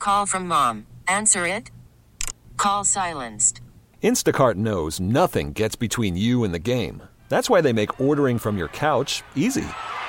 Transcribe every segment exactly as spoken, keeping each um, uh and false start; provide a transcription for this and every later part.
Call from mom. Answer it. Call silenced. Instacart knows nothing gets between you and the game. That's why they make ordering from your couch easy.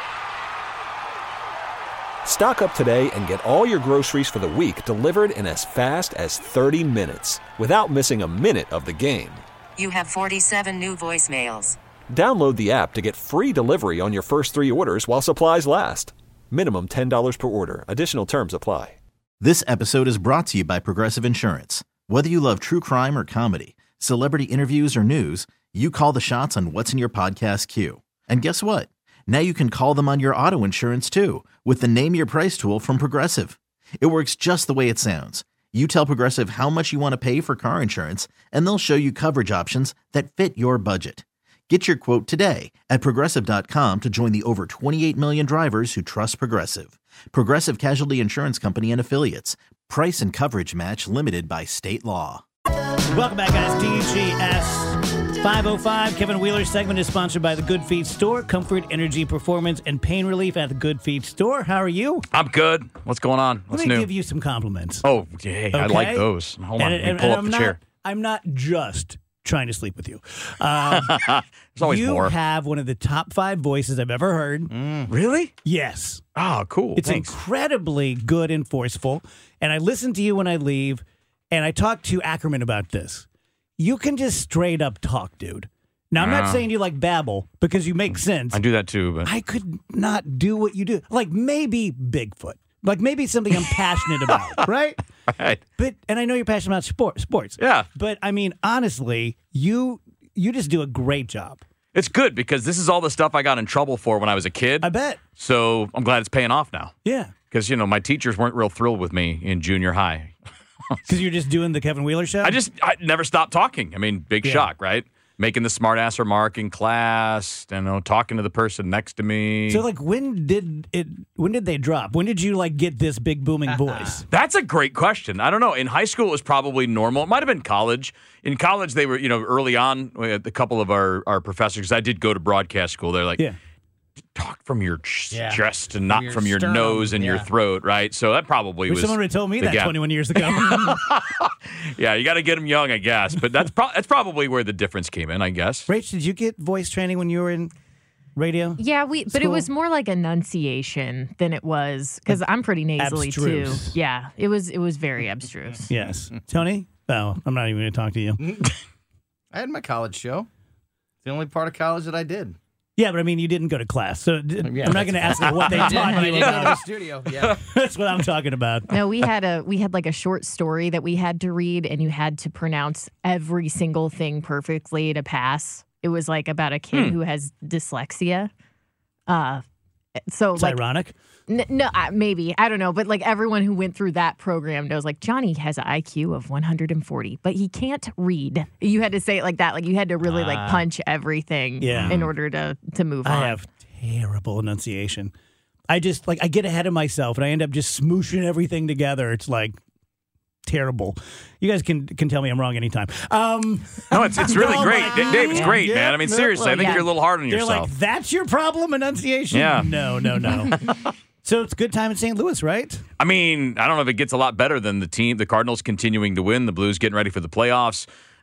Stock up today and get all your groceries for the week delivered in as fast as thirty minutes without missing a minute of the game. You have forty-seven new voicemails. Download the app to get free delivery on your first three orders while supplies last. Minimum ten dollars per order. Additional terms apply. This episode is brought to you by Progressive Insurance. Whether you love true crime or comedy, celebrity interviews or news, you call the shots on what's in your podcast queue. And guess what? Now you can call them on your auto insurance too with the Name Your Price tool from Progressive. It works just the way it sounds. You tell Progressive how much you want to pay for car insurance, and they'll show you coverage options that fit your budget. Get your quote today at Progressive dot com to join the over twenty-eight million drivers who trust Progressive. Progressive Casualty Insurance Company and Affiliates. Price and coverage match limited by state law. Welcome back, guys. D G S five oh five. Kevin Wheeler's segment is sponsored by the Good Feet Store. Comfort, energy, performance, and pain relief at the Good Feet Store. How are you? I'm good. What's going on? What's Let me new? give you some compliments. Oh, hey, okay? I like those. Hold on. And, Let and, me pull and up I'm the not, chair. I'm not just trying to sleep with you. Um, There's always you more. have one of the top five voices I've ever heard. Mm. Really? Yes. Oh, cool. It's Thanks. incredibly good and forceful. And I listen to you when I leave, and I talk to Ackerman about this. You can just straight up talk, dude. Now, I'm not Wow. saying you like babble because you make sense. I do that too, but I could not do what you do. Like maybe Bigfoot. Like maybe something I'm passionate about, right? right. But and I know you're passionate about sport, sports. Yeah. But I mean, honestly, you you just do a great job. It's good because this is all the stuff I got in trouble for when I was a kid. I bet. So I'm glad it's paying off now. Yeah. Because, you know, my teachers weren't real thrilled with me in junior high. Because you're just doing the Kevin Wheeler show? I just I never stopped talking. I mean, big Yeah. shock, right? Making the smart ass remark in class, you know, talking to the person next to me. So like when did it when did they drop? When did you like get this big booming voice? That's a great question. I don't know. In high school, it was probably normal. It might have been college. In college, they were, you know, early on, we had a couple of our, our professors, because I did go to broadcast school. They're like, Yeah. talk from your ch- Yeah. chest and not your from your sternum, nose and your yeah. throat, right? So that probably Wish was. someone would have told me the that gap. twenty-one years ago. Yeah, you got to get them young, I guess. But that's, pro- that's probably where the difference came in, I guess. Rach, did you get voice training when you were in radio? Yeah, we, but it School? was more like enunciation than it was because I'm pretty nasally Abstruse. too. Yeah, it was it was very abstruse. Yes. Tony? Oh, I'm not even going to talk to you. I had my college show. It's the only part of college that I did. Yeah, but I mean, you didn't go to class, so d- Yeah, I'm not going to ask you what they I did, taught but I you didn't go to the about. studio. Yeah. That's what I'm talking about. No, we had a we had like a short story that we had to read, and you had to pronounce every single thing perfectly to pass. It was like about a kid Hmm. who has dyslexia. Uh, so It's like ironic. N- no, uh, maybe. I don't know. But like everyone who went through that program knows like Johnny has an I Q of one hundred forty, but he can't read. You had to say it like that. Like you had to really like Ah. punch everything Yeah. in order to, to move on. I have terrible enunciation. I just, like, I get ahead of myself, and I end up just smooshing everything together. It's like terrible. You guys can can tell me I'm wrong anytime. Um, No, it's it's really Oh great. my D- Dave, it's God. great, Yeah. man. I mean, seriously, I Well, think yeah. you're a little hard on they're yourself. like, that's your problem, enunciation? Yeah. No, no, no. So it's a good time in Saint Louis, right? I mean, I don't know if it gets a lot better than the team, the Cardinals continuing to win, the Blues getting ready for the playoffs.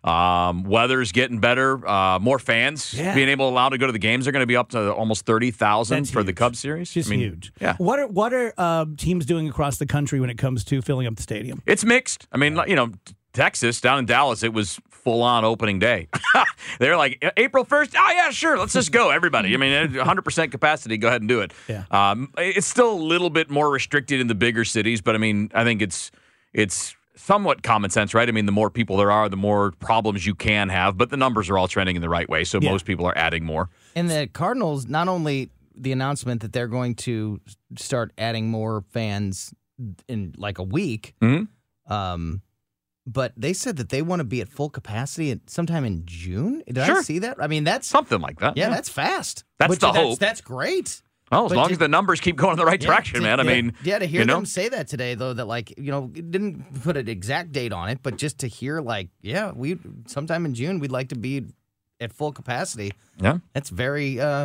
Um, weather's getting better. Uh, more fans Yeah. being able to allow to go to the games. They're going to be up to almost thirty thousand That's for the huge. Cubs series. Just I mean, huge. Yeah. What are what are uh, teams doing across the country when it comes to filling up the stadium? It's mixed. I mean, you know, Texas, down in Dallas, it was full-on opening day. They're like, April first? Oh, yeah, sure. Let's just go, everybody. I mean, one hundred percent capacity. Go ahead and do it. Yeah. Um, it's still a little bit more restricted in the bigger cities, but, I mean, I think it's it's somewhat common sense, right? I mean, the more people there are, the more problems you can have, but the numbers are all trending in the right way, so Yeah. most people are adding more. And the Cardinals, not only the announcement that they're going to start adding more fans in like a week, Mhm. um, but they said that they want to be at full capacity at sometime in June. Did I Sure. see that? I mean, that's Something like that. yeah, that's fast. That's Which- the that's, hope. That's great. Well, as But long to- as the numbers keep going in the right Yeah, direction, to- man. I yeah, mean, yeah, to hear you know? them say that today, though, that like you know, it didn't put an exact date on it, but just to hear like, yeah, we sometime in June we'd like to be at full capacity. Yeah. That's very, uh,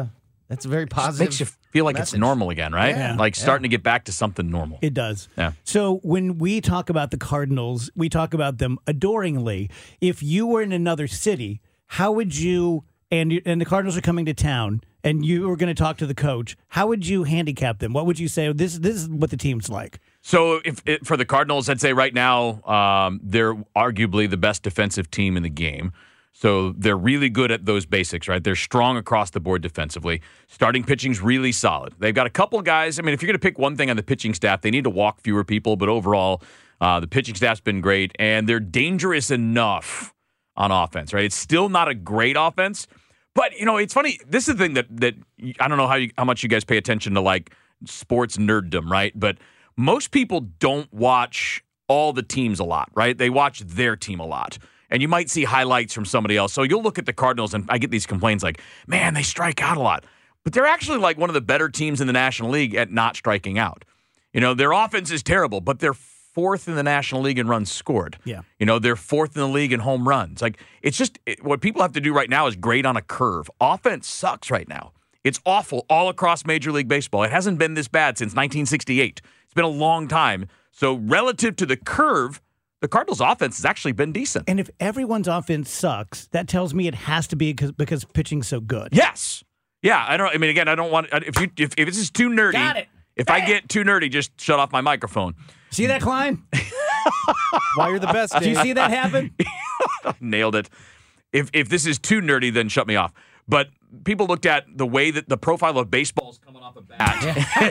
That's a very Just positive. makes you feel like it's message. normal again, right? Yeah. Like Yeah. starting to get back to something normal. It does. Yeah. So when we talk about the Cardinals, we talk about them adoringly. If you were in another city, how would you, and you- and the Cardinals are coming to town, and you were going to talk to the coach, how would you handicap them? What would you say? This this is what the team's like. So if it, for the Cardinals, I'd say right now um, they're arguably the best defensive team in the game. So they're really good at those basics, right? They're strong across the board defensively. Starting pitching's really solid. They've got a couple of guys. I mean, if you're going to pick one thing on the pitching staff, they need to walk fewer people. But overall, uh, the pitching staff's been great, and they're dangerous enough on offense, right? It's still not a great offense. But, you know, it's funny. This is the thing that, that I don't know how, you, how much you guys pay attention to, like, sports nerddom, right? But most people don't watch all the teams a lot, right? They watch their team a lot. And you might see highlights from somebody else. So you'll look at the Cardinals, and I get these complaints like, man, they strike out a lot. But they're actually like one of the better teams in the National League at not striking out. You know, their offense is terrible, but they're fourth in the National League in runs scored. Yeah. You know, they're fourth in the league in home runs. Like, it's just it, what people have to do right now is grade on a curve. Offense sucks right now. It's awful all across Major League Baseball. It hasn't been this bad since nineteen sixty-eight. It's been a long time. So relative to the curve, the Cardinals' offense has actually been decent. And if everyone's offense sucks, that tells me it has to be because, because pitching's so good. Yes. Yeah, I don't. I mean, again, I don't want. If you if, if this is too nerdy, Got it. if I get too nerdy, just shut off my microphone. See that, Klein? Why you're the best, Do you Dave. see that happen? Nailed it. If if this is too nerdy, then shut me off. But people looked at the way that the profile of baseball is coming off a bat.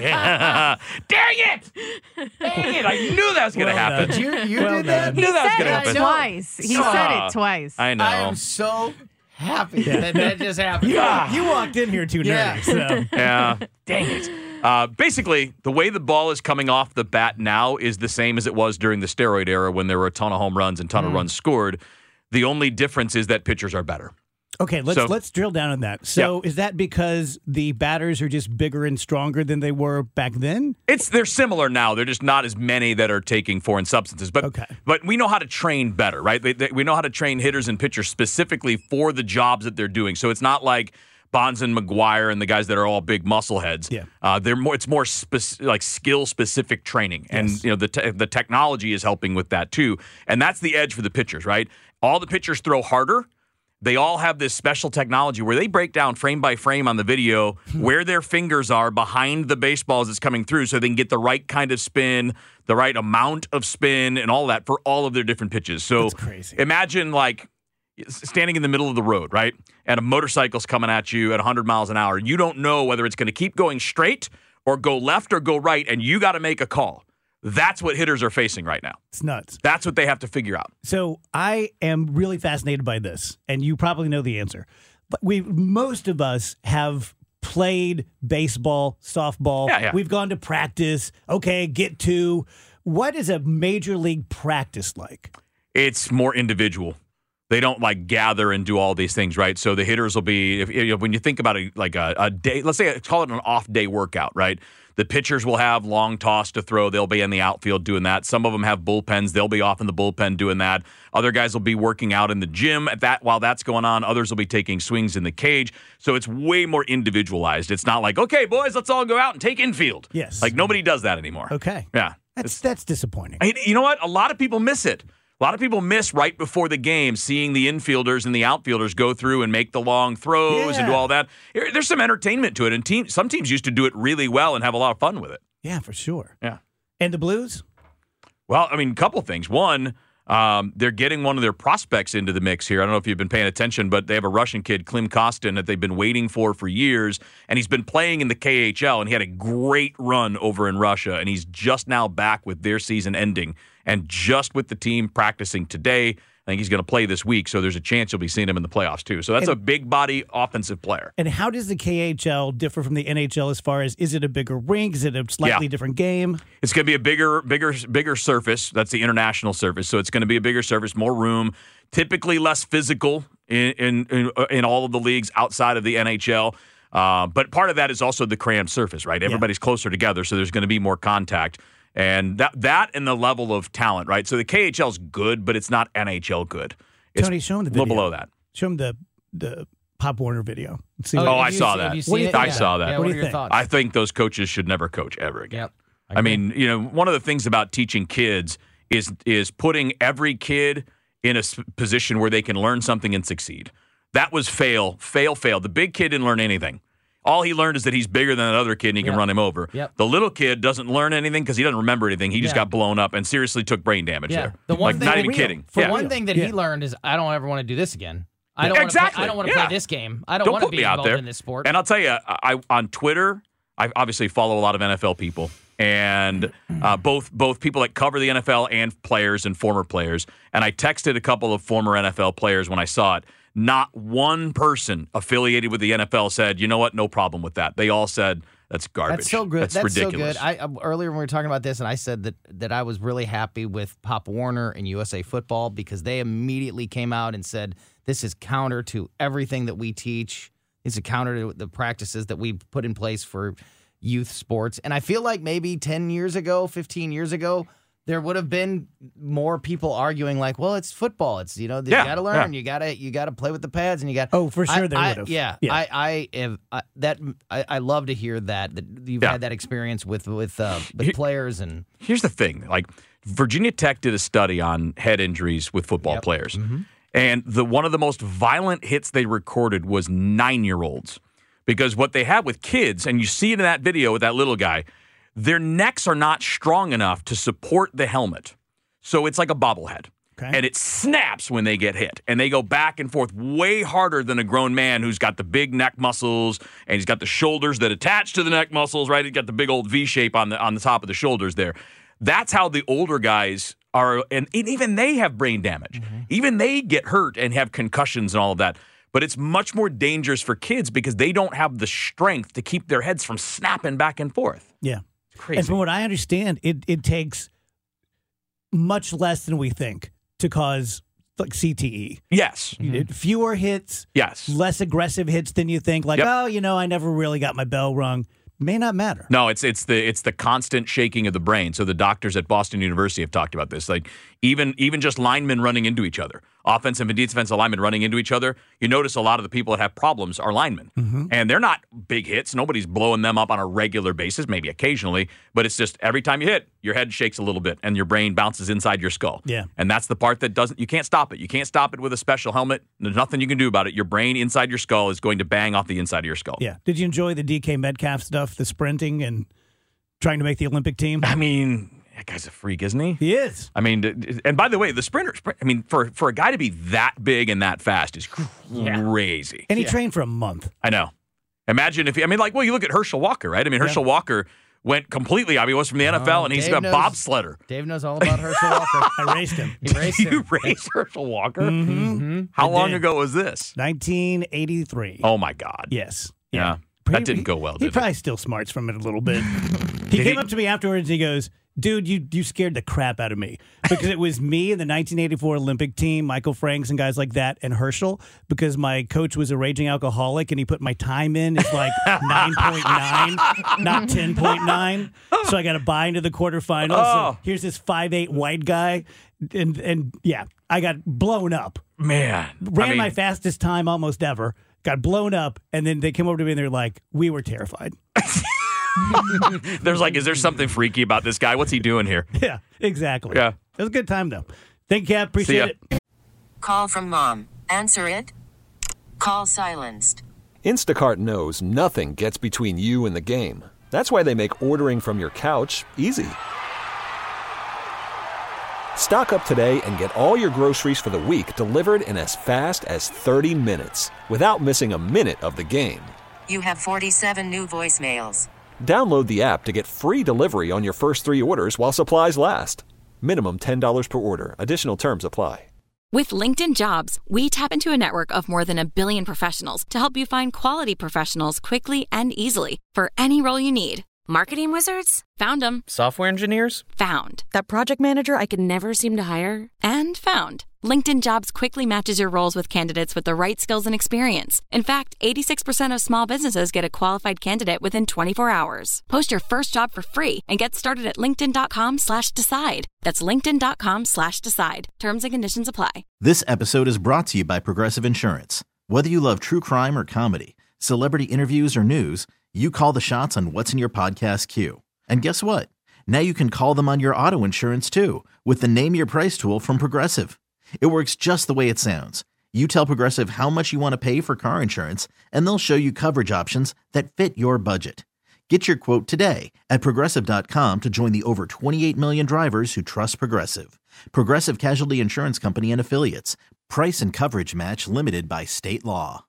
Dang it! Dang it! I knew that was going to Well happen. done. You, you Well did that? done. I knew that was Said going to it happen. twice. He Ah, said it twice. I know. I am so happy that that just happened. You, you walked in here too nerdy. Yeah. So. Yeah. Dang it. Uh, basically, the way the ball is coming off the bat now is the same as it was during the steroid era when there were a ton of home runs and ton of runs scored. The only difference is that pitchers are better. Okay, let's So- let's drill down on that. So is that because the batters are just bigger and stronger than they were back then? It's they're similar now. They're just not as many that are taking foreign substances. But Okay. but we know how to train better, right? They, they, we know how to train hitters and pitchers specifically for the jobs that they're doing. So it's not like Bonds and McGuire and the guys that are all big muscle heads. Yeah. Uh, they're more. It's more spec- like skill specific training, and Yes. you know the te- the technology is helping with that too. And that's the edge for the pitchers, right? All the pitchers throw harder. They all have this special technology where they break down frame by frame on the video where their fingers are behind the baseball as it's coming through so they can get the right kind of spin, the right amount of spin, and all that for all of their different pitches. So That's crazy. imagine like standing in the middle of the road, right? And a motorcycle's coming at you at one hundred miles an hour. You don't know whether it's going to keep going straight or go left or go right, and you got to make a call. That's what hitters are facing right now. It's nuts. That's what they have to figure out. So I am really fascinated by this, and you probably know the answer. But we, most of us, have played baseball, softball. Yeah, yeah. We've gone to practice. Okay, get to. What is a major league practice like? It's more individual. They don't like gather and do all these things, right? So the hitters will be, if, you know, when you think about it, like a, a day, let's say, call it an off day workout, right? The pitchers will have long toss to throw. They'll be in the outfield doing that. Some of them have bullpens. They'll be off in the bullpen doing that. Other guys will be working out in the gym at that while that's going on. Others will be taking swings in the cage. So it's way more individualized. It's not like, okay, boys, let's all go out and take infield. Yes. Like nobody does that anymore. Okay. Yeah. That's that's disappointing. I- You know what? A lot of people miss it. A lot of people miss right before the game seeing the infielders and the outfielders go through and make the long throws and do Yeah. all that. There- There's some entertainment to it, and team, some teams used to do it really well and have a lot of fun with it. Yeah, for sure. Yeah. And the Blues? Well, I mean, a couple things. One, um, they're getting one of their prospects into the mix here. I don't know if you've been paying attention, but they have a Russian kid, Klim Kostin, that they've been waiting for for years, and he's been playing in the K H L, and he had a great run over in Russia, and he's just now back with their season ending, and just with the team practicing today. I think he's going to play this week, so there's a chance you'll be seeing him in the playoffs too. So that's And- a big body offensive player. And how does the K H L differ from the N H L as far as, is it a bigger rink? Is it a slightly Yeah. different game? It's going to be a bigger, bigger, bigger surface. That's the international surface. So it's going to be a bigger surface, more room, typically less physical in in in, in all of the leagues outside of the N H L. Uh, but part of that is also the crammed surface, right? Everybody's closer together, so there's going to be more contact. And that that and the level of talent, right? So the K H L is good, but it's not N H L good. It's Tony, show him the a little video. below that. Show him the the Pop Warner video. Let's see Oh, what- I have you saw seen- that. have you What do seen you it? think? I saw that. Yeah, What what do are you your think? thoughts? I think those coaches should never coach ever again. Yep. I mean, you know, one of the things about teaching kids is is putting every kid in a s- position where they can learn something and succeed. That was fail, fail, fail. The big kid didn't learn anything. All he learned is that he's bigger than that other kid and he can Yep. run him over. Yep. The little kid doesn't learn anything because he doesn't remember anything. He just Yeah. got blown up and seriously took brain damage Yeah. there. The one like, thing not for even real. kidding. For Yeah. one thing that Yeah. he learned is, I don't ever want to do this again. I Yeah. don't want Exactly. to play, I don't want to Yeah. play this game. I don't, Don't want to put be me out involved there in this sport. And I'll tell you, I, I on Twitter, I obviously follow a lot of N F L people, and uh, both both people that cover the N F L and players and former players. And I texted a couple of former N F L players when I saw it. Not one person affiliated with the N F L said, "You know what? No problem with that." They all said, "That's garbage. That's so good. That's, That's, ridiculous." so good. I, I earlier when we were talking about this, and I said that that I was really happy with Pop Warner and U S A Football because they immediately came out and said this is counter to everything that we teach. This is counter to the practices that we put in place for youth sports. And I feel like maybe ten years ago, fifteen years ago, there would have been more people arguing like, well, it's football. It's, you know, you Yeah, got to learn. yeah. You got to you got to play with the pads and you got Oh, for sure I- they I- would have. Yeah, Yeah. I I have I, that I, I love to hear that that you've Yeah. had that experience with with uh, with Here- players and Here's the thing: like Virginia Tech did a study on head injuries with football Yep. players, Mm-hmm. and the one of the most violent hits they recorded was nine-year-olds, because what they have with kids, and you see it in that video with that little guy, their necks are not strong enough to support the helmet, so it's like a bobblehead. Okay. And it snaps when they get hit. And they go back and forth way harder than a grown man who's got the big neck muscles and he's got the shoulders that attach to the neck muscles, right? He's got the big old V shape on the on the top of the shoulders there. That's how the older guys are, and, and even they have brain damage. Mm-hmm. Even they get hurt and have concussions and all of that. But it's much more dangerous for kids because they don't have the strength to keep their heads from snapping back and forth. Yeah. Crazy. And from what I understand, it, it takes much less than we think to cause like C T E. Yes. It- fewer hits, Yes. less aggressive hits than you think. Like, Yep. oh, you know, I never really got my bell rung. May not matter. No, it's it's the it's the constant shaking of the brain. So the doctors at Boston University have talked about this. Like even even just linemen running into each other, offensive and defensive linemen running into each other. You notice a lot of the people that have problems are linemen, and they're not big hits. Nobody's blowing them up on a regular basis. Maybe occasionally, but it's just every time you hit, your head shakes a little bit and your brain bounces inside your skull. Yeah. and that's the part that doesn't. You can't stop it. You can't stop it with a special helmet. There's nothing you can do about it. Your brain inside your skull is going to bang off the inside of your skull. Yeah. Did you enjoy the D K Metcalf stuff, the sprinting and trying to make the Olympic team? I mean, that guy's a freak, isn't he? He is. I mean, d- and by the way, the sprinter, sprint- I mean, for, for a guy to be that big and that fast is crazy. And he trained for a month. I know. Imagine if he, I mean, like, well, you look at Herschel Walker, right? I mean, Herschel Walker went completely, I mean, he was from the N F L, Oh, and he's Dave a knows- bobsledder. Dave knows all about Herschel Walker. I raced him. He raced him. You raced Herschel Walker? Mm-hmm. How I long did. ago was this? nineteen eighty-three. Oh, my God. Yes. Yeah. Pretty- That didn't go well, He did it? probably still smarts from it a little bit. he Did came he? up to me afterwards and he goes, dude, you you scared the crap out of me. Because it was me and the nineteen eighty-four Olympic team, Michael Franks and guys like that, and Herschel, because my coach was a raging alcoholic and he put my time in as like nine point nine, not ten point nine. So I got to buy into the quarterfinals. Oh. So here's this five eight white guy. And, and yeah, I got blown up. Man. Ran I mean, my fastest time almost ever. Got blown up, and then they came over to me and they're like, "We were terrified." there's like, is there something freaky about this guy? What's he doing here? Yeah, exactly. Yeah. It was a good time though. Thank you, Cap. See ya. Appreciate it. Call from mom. Answer it. Call silenced. Instacart knows nothing gets between you and the game. That's why they make ordering from your couch easy. Stock up today and get all your groceries for the week delivered in as fast as thirty minutes without missing a minute of the game. You have forty-seven new voicemails. Download the app to get free delivery on your first three orders while supplies last. Minimum ten dollars per order. Additional terms apply. With LinkedIn Jobs, we tap into a network of more than a billion professionals to help you find quality professionals quickly and easily for any role you need. Marketing wizards? Found them. Software engineers? Found. That project manager I could never seem to hire? And found. LinkedIn Jobs quickly matches your roles with candidates with the right skills and experience. In fact, eighty-six percent of small businesses get a qualified candidate within twenty-four hours. Post your first job for free and get started at linkedin.com slash decide. That's linkedin.com slash decide. Terms and conditions apply. This episode is brought to you by Progressive Insurance. Whether you love true crime or comedy, celebrity interviews or news, you call the shots on what's in your podcast queue. And guess what? Now you can call them on your auto insurance too with the Name Your Price tool from Progressive. It works just the way it sounds. You tell Progressive how much you want to pay for car insurance, and they'll show you coverage options that fit your budget. Get your quote today at Progressive dot com to join the over twenty-eight million drivers who trust Progressive. Progressive Casualty Insurance Company and Affiliates. Price and coverage match limited by state law.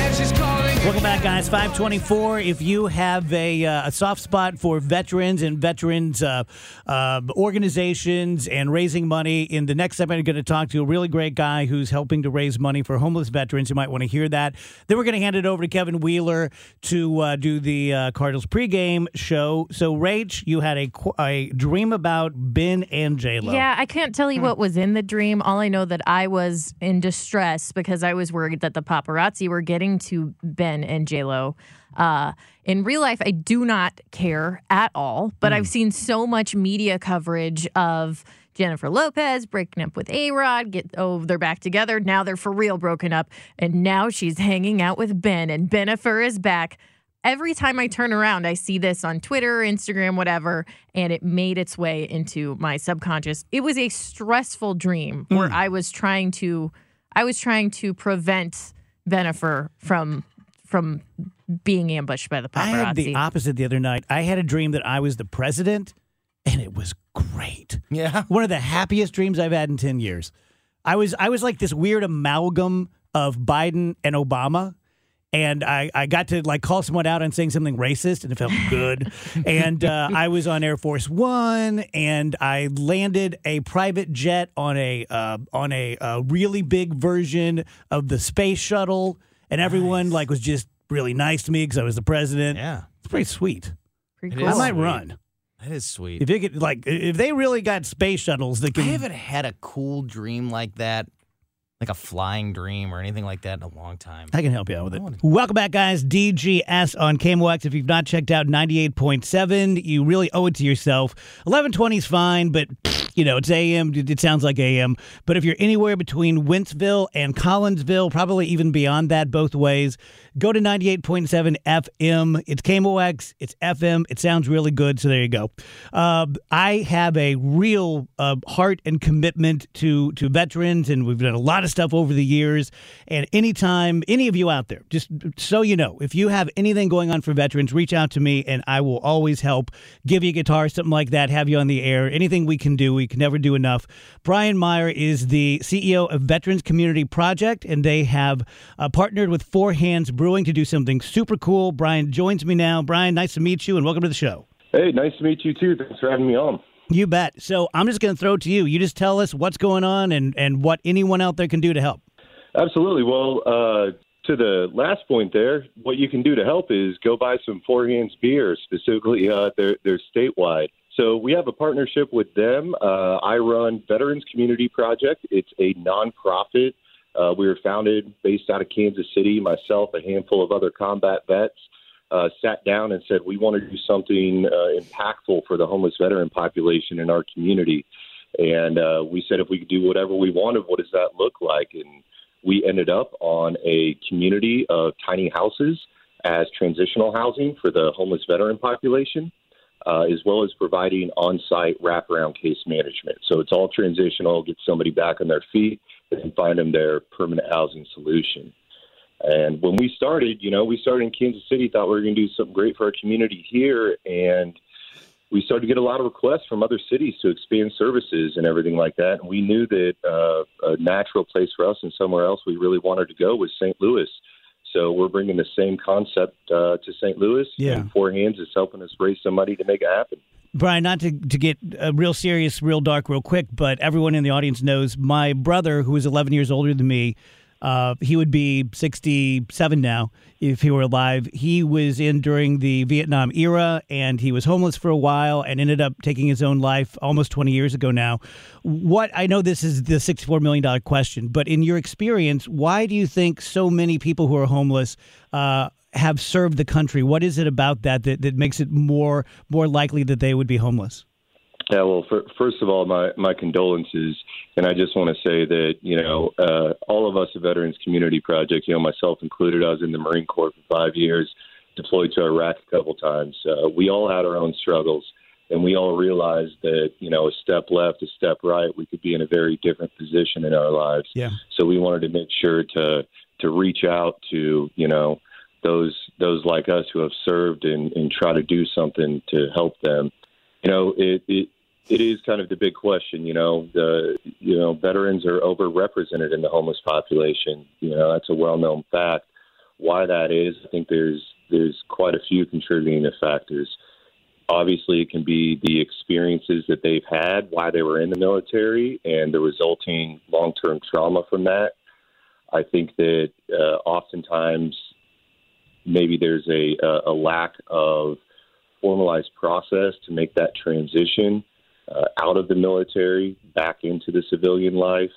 Welcome back, guys. five twenty-four. If you have a, uh, a soft spot for veterans and veterans uh, uh, organizations and raising money, in the next segment, I'm going to talk to a really great guy who's helping to raise money for homeless veterans. You might want to hear that. Then we're going to hand it over to Kevin Wheeler to uh, do the uh, Cardinals pregame show. So, Rach, you had a, a dream about Ben and J-Lo. Yeah, I can't tell you what was in the dream. All I know that I was in distress because I was worried that the paparazzi were getting to Ben and J-Lo. Uh, in real life, I do not care at all, but mm. I've seen so much media coverage of Jennifer Lopez breaking up with A-Rod, get oh, they're back together. Now they're for real broken up, and now she's hanging out with Ben, and Bennifer is back. Every time I turn around, I see this on Twitter, Instagram, whatever, and it made its way into my subconscious. It was a stressful dream mm. where I was trying to, I was trying to prevent Bennifer from from being ambushed by the paparazzi. I had the opposite the other night. I had a dream that I was the president, and it was great. Yeah. One of the happiest dreams I've had in ten years. I was I was like this weird amalgam of Biden and Obama, and I, I got to like call someone out on saying something racist, and it felt good. and uh, I was on Air Force One, and I landed a private jet on a uh, on a uh, really big version of the space shuttle. And everyone nice. like was just really nice to me because I was the president. Yeah, it's pretty sweet. Pretty cool. I might sweet. run. That is sweet. If you could, like, if they really got space shuttles that can. I haven't had a cool dream like that, like a flying dream or anything like that in a long time. I can help you out with it. Welcome back, guys. D G S on K M O X. If you've not checked out ninety-eight point seven, you really owe it to yourself. eleven twenty is fine, but you know, it's A M. It sounds like A M. But if you're anywhere between Wentzville and Collinsville, probably even beyond that both ways, go to ninety-eight point seven F M. It's K M O X. It's F M. It sounds really good, so there you go. Uh, I have a real uh, heart and commitment to, to veterans, and we've done a lot of stuff over the years. And anytime, any of you out there, just so you know, if you have anything going on for veterans, reach out to me, and I will always help. Give you a guitar, something like that, have you on the air. Anything we can do, we can never do enough. Brian Meyer is the C E O of Veterans Community Project, and they have uh, partnered with Four Hands Brewing to do something super cool. Brian joins me now. Brian, nice to meet you, and welcome to the show. Hey, nice to meet you, too. Thanks for having me on. You bet. So I'm just going to throw it to you. You just tell us what's going on and, and what anyone out there can do to help. Absolutely. Well, uh, to the last point there, what you can do to help is go buy some Four Hands beer, specifically uh, they're, they're statewide. So we have a partnership with them. Uh, I run Veterans Community Project. It's a nonprofit. Uh, we were founded based out of Kansas City. Myself, a handful of other combat vets, uh, sat down and said, we want to do something uh, impactful for the homeless veteran population in our community. And uh, we said if we could do whatever we wanted, what does that look like? And we ended up on a community of tiny houses as transitional housing for the homeless veteran population. Uh, as well as providing on-site wraparound case management. So it's all transitional, get somebody back on their feet and find them their permanent housing solution. And when we started, you know, we started in Kansas City, thought we were going to do something great for our community here, and we started to get a lot of requests from other cities to expand services and everything like that. And we knew that uh, a natural place for us and somewhere else we really wanted to go was Saint Louis. So we're bringing the same concept uh, to Saint Louis. Yeah. And Four Hands is helping us raise some money to make it happen. Brian, not to, to get uh, real serious, real dark, real quick, but everyone in the audience knows my brother, who is eleven years older than me, Uh, he would be sixty-seven now if he were alive. He was in during the Vietnam era, and he was homeless for a while and ended up taking his own life almost twenty years ago now. What I know this is the sixty-four million dollars question, but in your experience, why do you think so many people who are homeless uh, have served the country? What is it about that, that that makes it more more likely that they would be homeless? Yeah, well, for, first of all, my, my condolences. And I just want to say that, you know, uh, all of us at Veterans Community Project, you know, myself included, I was in the Marine Corps for five years, deployed to Iraq a couple times. Uh, we all had our own struggles, and we all realized that, you know, a step left, a step right, we could be in a very different position in our lives. Yeah. So we wanted to make sure to to reach out to, you know, those those like us who have served and, and try to do something to help them. You know, it, it it is kind of the big question. You know, the you know veterans are overrepresented in the homeless population. You know, that's a well-known fact. Why that is, I think there's there's quite a few contributing factors. Obviously, it can be the experiences that they've had while they were in the military and the resulting long-term trauma from that. I think that uh, oftentimes maybe there's a, a lack of formalized process to make that transition uh, out of the military back into the civilian life.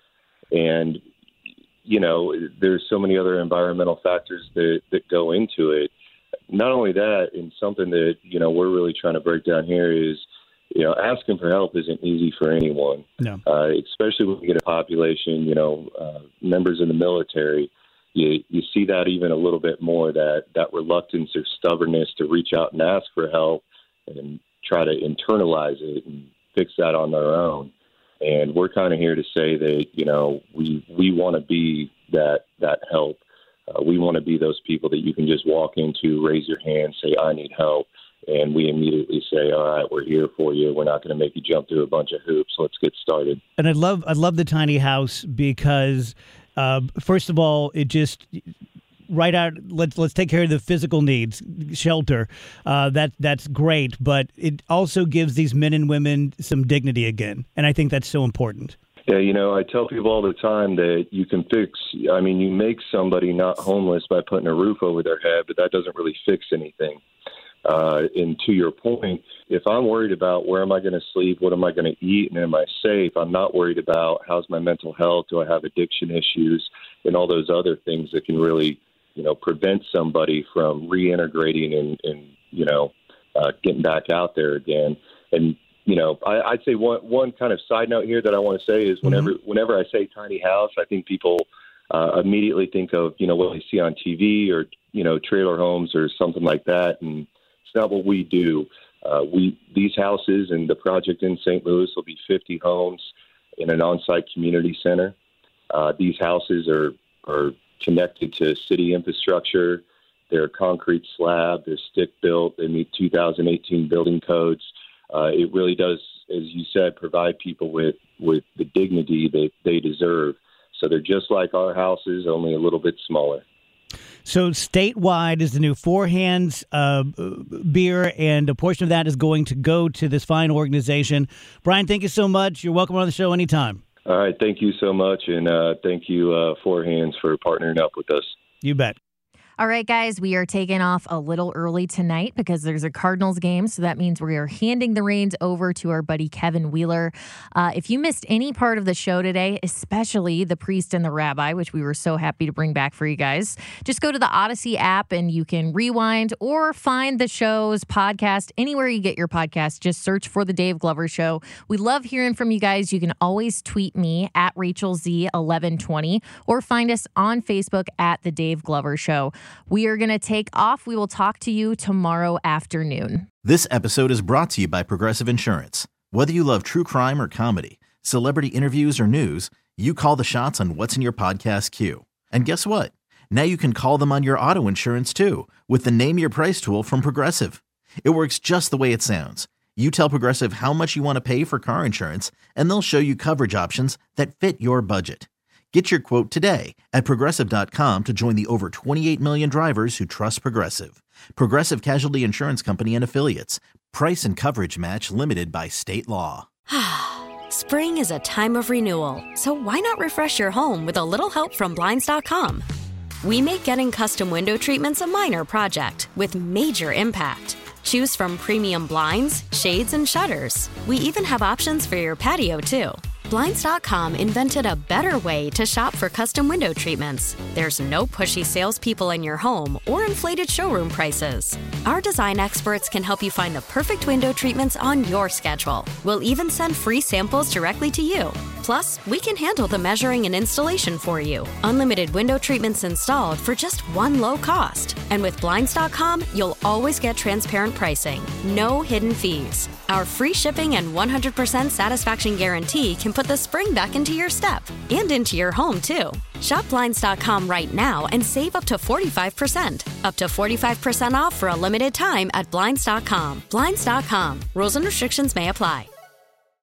And, you know, there's so many other environmental factors that, that go into it. Not only that, and something that, you know, we're really trying to break down here is, you know, asking for help isn't easy for anyone, no. uh, especially when you get a population, you know, uh, members in the military. You, you see that even a little bit more, that, that reluctance or stubbornness to reach out and ask for help and try to internalize it and fix that on their own. And we're kind of here to say that, you know, we we want to be that that help. Uh, we want to be those people that you can just walk into, raise your hand, say, I need help. And we immediately say, all right, we're here for you. We're not going to make you jump through a bunch of hoops. Let's get started. And I love I love the tiny house because, uh, first of all, it just right out. Let's let's take care of the physical needs, shelter. Uh, that that's great, but it also gives these men and women some dignity again, and I think that's so important. Yeah, you know, I tell people all the time that you can fix. I mean, you make somebody not homeless by putting a roof over their head, but that doesn't really fix anything. Uh, and to your point, if I'm worried about where am I going to sleep, what am I going to eat, and am I safe, I'm not worried about how's my mental health, do I have addiction issues, and all those other things that can really, you know, prevent somebody from reintegrating and, and you know, uh, getting back out there again. And, you know, I, I'd say one one kind of side note here that I want to say is whenever mm-hmm. whenever I say tiny house, I think people uh, immediately think of, you know, what they see on T V or, you know, trailer homes or something like that. And it's not what we do. Uh, we these houses and the project in Saint Louis will be fifty homes in an on-site community center. Uh, these houses are are connected to city infrastructure. They're concrete slab. They're stick built. They meet two thousand eighteen building codes. Uh, it really does, as you said, provide people with, with the dignity that they deserve. So they're just like our houses, only a little bit smaller. So statewide is the new Four Hands uh, beer, and a portion of that is going to go to this fine organization. Brian, thank you so much. You're welcome on the show anytime. All right. Thank you so much. And uh, thank you, uh, Four Hands, for partnering up with us. You bet. All right, guys, we are taking off a little early tonight because there's a Cardinals game. So that means we are handing the reins over to our buddy Kevin Wheeler. Uh, if you missed any part of the show today, especially the priest and the rabbi, which we were so happy to bring back for you guys, just go to the Odyssey app and you can rewind or find the show's podcast anywhere you get your podcast. Just search for The Dave Glover Show. We love hearing from you guys. You can always tweet me at Rachel Z eleven twenty or find us on Facebook at The Dave Glover Show. We are going to take off. We will talk to you tomorrow afternoon. This episode is brought to you by Progressive Insurance. Whether you love true crime or comedy, celebrity interviews or news, you call the shots on what's in your podcast queue. And guess what? Now you can call them on your auto insurance too with the Name Your Price tool from Progressive. It works just the way it sounds. You tell Progressive how much you want to pay for car insurance, and they'll show you coverage options that fit your budget. Get your quote today at Progressive dot com to join the over twenty-eight million drivers who trust Progressive. Progressive Casualty Insurance Company and Affiliates. Price and coverage match limited by state law. Spring is a time of renewal, so why not refresh your home with a little help from Blinds dot com? We make getting custom window treatments a minor project with major impact. Choose from premium blinds, shades, and shutters. We even have options for your patio, too. Blinds dot com invented a better way to shop for custom window treatments. There's no pushy salespeople in your home or inflated showroom prices. Our design experts can help you find the perfect window treatments on your schedule. We'll even send free samples directly to you. Plus, we can handle the measuring and installation for you. Unlimited window treatments installed for just one low cost. And with Blinds dot com, you'll always get transparent pricing. No hidden fees. Our free shipping and one hundred percent satisfaction guarantee can put the spring back into your step and into your home, too. Shop Blinds dot com right now and save up to forty-five percent. Up to forty-five percent off for a limited time at Blinds dot com. Blinds dot com. Rules and restrictions may apply.